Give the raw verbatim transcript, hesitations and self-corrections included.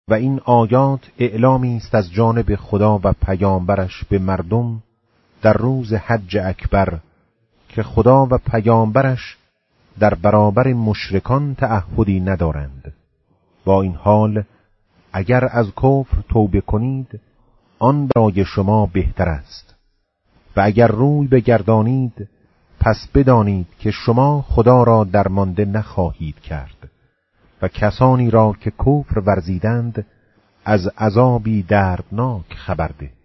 و این آیات اعلامی است از جانب خدا و پیامبرش به مردم در روز حج اکبر که خدا و پیامبرش در برابر مشرکان تعهدی ندارند. با این حال اگر از کفر توبه کنید آن برای شما بهتر است و اگر روی بگردانید پس بدانید که شما خدا را درمانده نخواهید کرد و کسانی را که کفر ورزیدند از عذابی دردناک خبر ده.